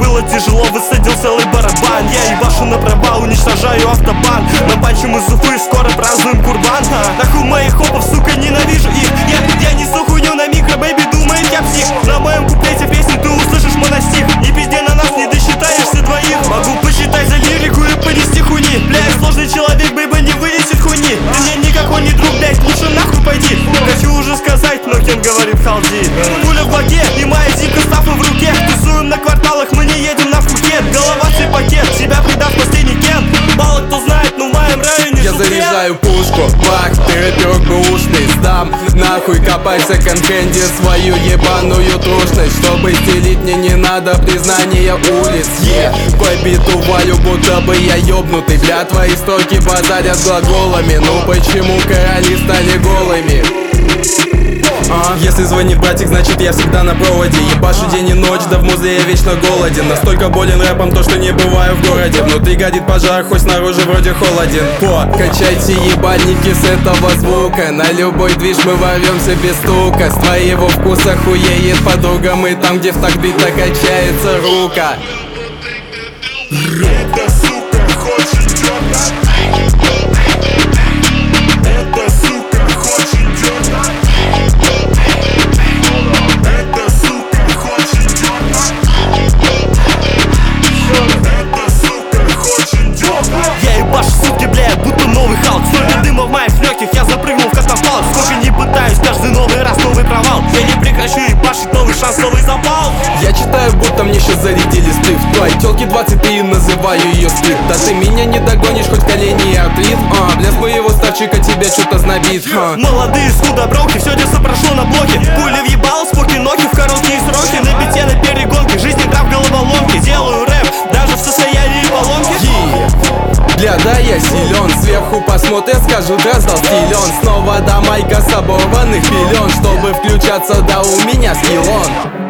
было тяжело, высадил целый барабан. Я ебашу направо, уничтожаю автобан. Мы панчим из Уфы, скоро празднуем Курбан. Нахуй моих хопов, сука, ненавижу их. Я несу хуйню на микро, бэйби, думает я псих. На моем куплете песни ты услышишь монастих. Не пизде на нас, не досчитаешься двоих. Могу посчитать за лирику и понести хуйни. Бля, я сложный человек, бэйба, не вынесет хуйни. Ты мне никакой не друг, блядь, лучше нахуй пойди. Хочу уже сказать, но Кен говорит халди. Пуля в боке и моя зимка стафа в руке. Тусуем на кварталах, мы не едем на Пхукет. Голова пакет, себя предав последний Кен. Мало кто знает, но в моем районе я заряжаю пушку, бак, ты рэпер бэушный. Сдам нахуй копать в секонд-хенде свою ебаную трушность. Чтобы стелить мне не надо признания улиц. По биту валю, будто бы я ёбнутый. Бля, твои строки базарят глаголами. Ну почему короли стали голыми? Если звонит братик, значит я всегда на проводе. Ебашу день и ночь, да в музее я вечно голоден. Настолько болен рэпом, то что не бываю в городе. Внутри горит пожар, хоть снаружи вроде холоден. Качайте ебальники с этого звука. На любой движ мы ворвемся без стука. С твоего вкуса хуеет подруга. Мы там, где в такт-бита качается рука. Эта сука хочет дёрнать. Эта сука хочет дёрнать. Эта сука хочет дёрнать. Эта сука хочет дёрнать. Я ебашу сутки, бля, будто новый Халк. Столько дыма в моих легких, я запрыгнул в катафалк. Сколько не пытаюсь, каждый новый раз новый провал. Я не прекращу ебашить, новый шанс, новый запал. Я читаю, будто мне сейчас зарядили сплив. Твоей тёлке 23, называю ее сплит. Да ты меня не догонишь, хоть колени и артрит. Бля, с моего ставчика тебя что-то знобит. Молодые с худобровки, все детство прошло на блоке. Пули въебал, спорки ноги в короткие сроки. На бите на перегонке, жизни прав головоломки. Делаю рэп, даже в состоянии поломки. Бля, да я силен, сверху посмотрят, скажут, раздал стилен. Снова до майка с оборванных пелен. Чтобы включаться, да у меня скиллон.